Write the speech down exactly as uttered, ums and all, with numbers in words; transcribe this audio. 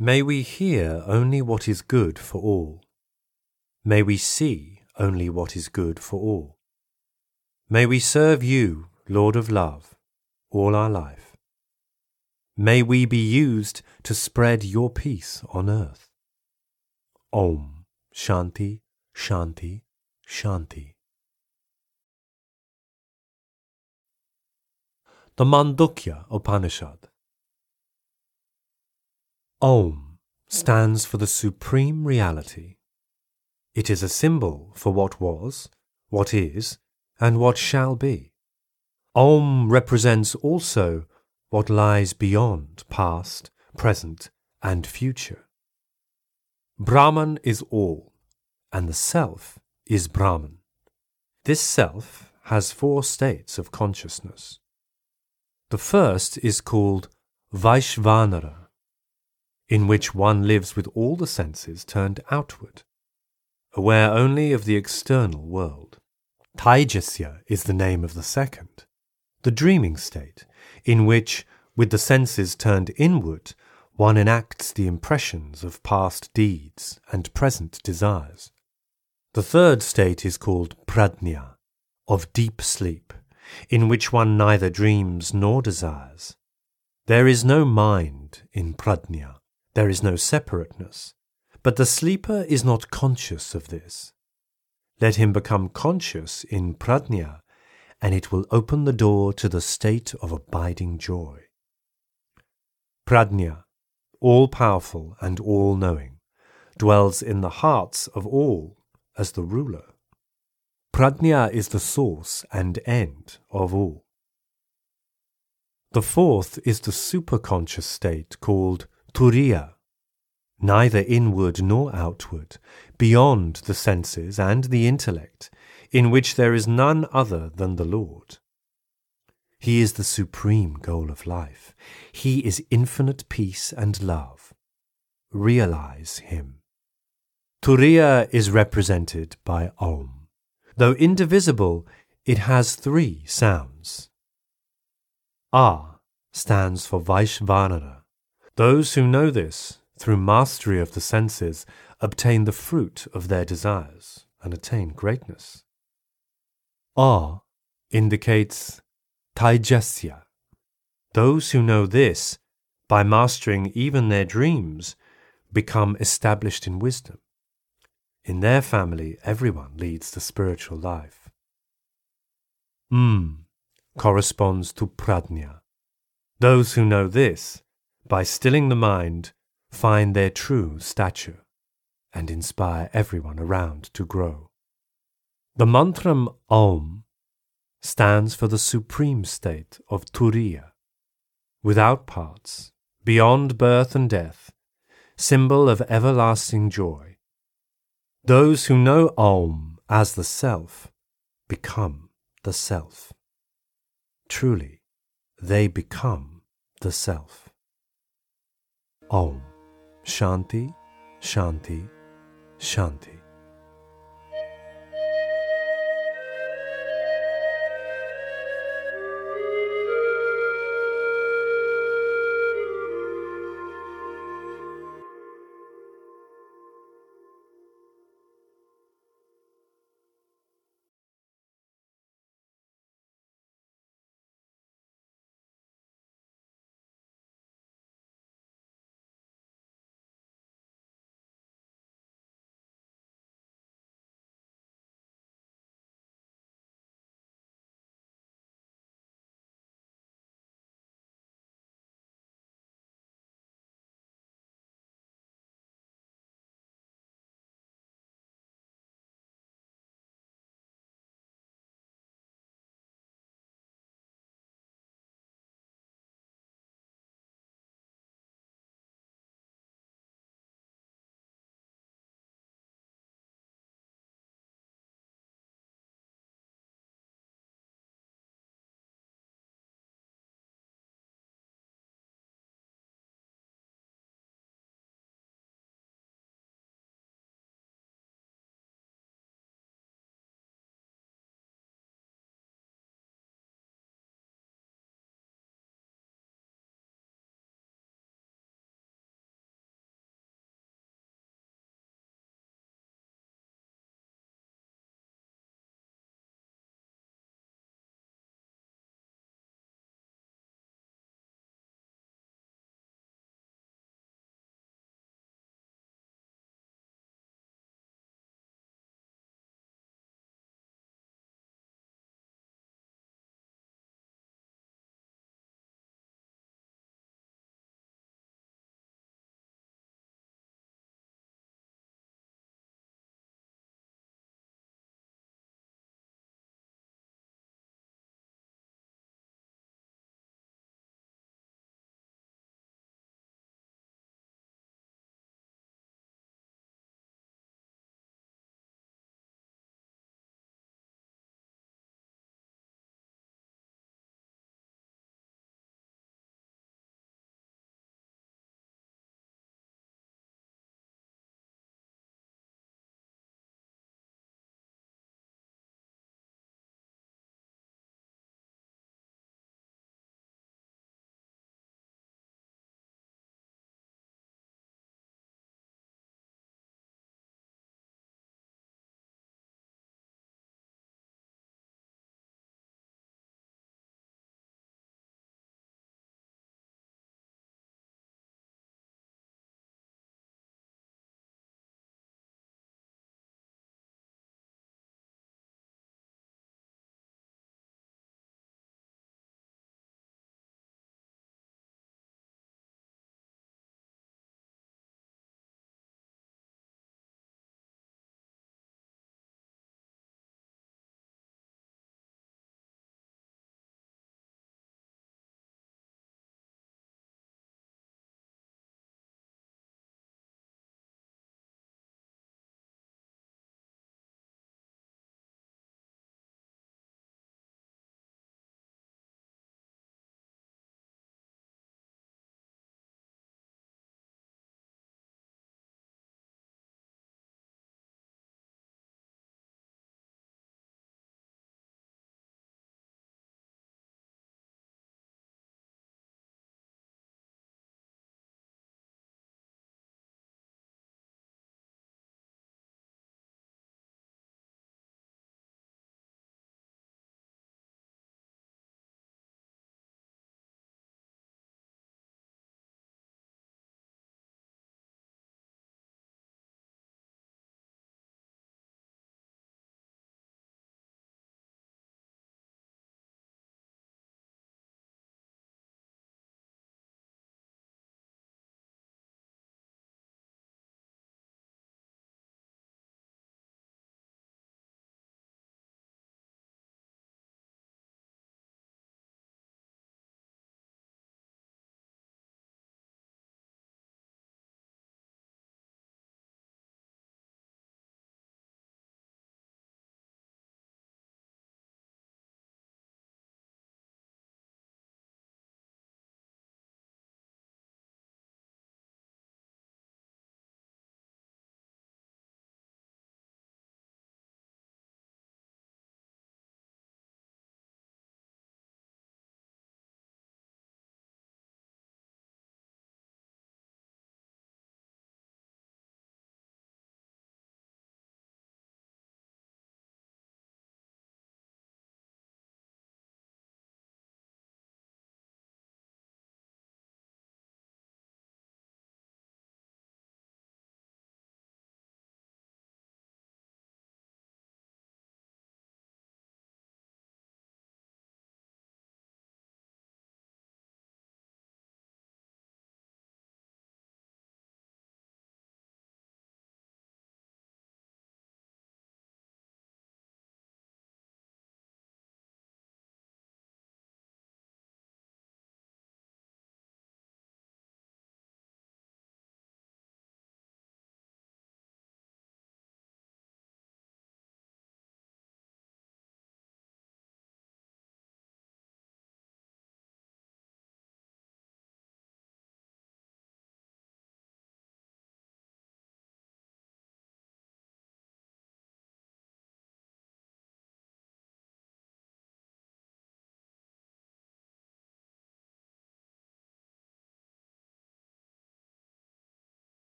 May we hear only what is good for all. May we see only what is good for all. May we serve you, Lord of Love, all our life. May we be used to spread your peace on earth. Om Shanti Shanti Shanti. The Mandukya Upanishad. Om stands for the Supreme Reality. It is a symbol for what was, what is, and what shall be. Om represents also what lies beyond past, present, and future. Brahman is all, and the Self is Brahman. This Self has four states of consciousness. The first is called Vaishvanara, in which one lives with all the senses turned outward, aware only of the external world. Taijasya is the name of the second, the dreaming state, in which, with the senses turned inward, one enacts the impressions of past deeds and present desires. The third state is called Pradnya, of deep sleep, in which one neither dreams nor desires. There is no mind in Pradnya, there is no separateness, but the sleeper is not conscious of this. Let him become conscious in Pradnya, and it will open the door to the state of abiding joy. Pradnya, all-powerful and all-knowing, dwells in the hearts of all as the ruler. Pradnya is the source and end of all. The fourth is the superconscious state called Turiya, neither inward nor outward, beyond the senses and the intellect, in which there is none other than the Lord. He is the supreme goal of life. He is infinite peace and love. Realize him. Turiya is represented by Om. Though indivisible, it has three sounds. A stands for Vaishvanara. Those who know this, through mastery of the senses, obtain the fruit of their desires and attain greatness. A indicates Taijasya. Those who know this, by mastering even their dreams, become established in wisdom. In their family, everyone leads the spiritual life. M corresponds to Pradnya. Those who know this, by stilling the mind, find their true stature and inspire everyone around to grow. The mantram Om stands for the supreme state of Turiya, without parts, beyond birth and death, symbol of everlasting joy. Those who know Om as the Self become the Self. Truly, they become the Self. Om Shanti Shanti Shanti.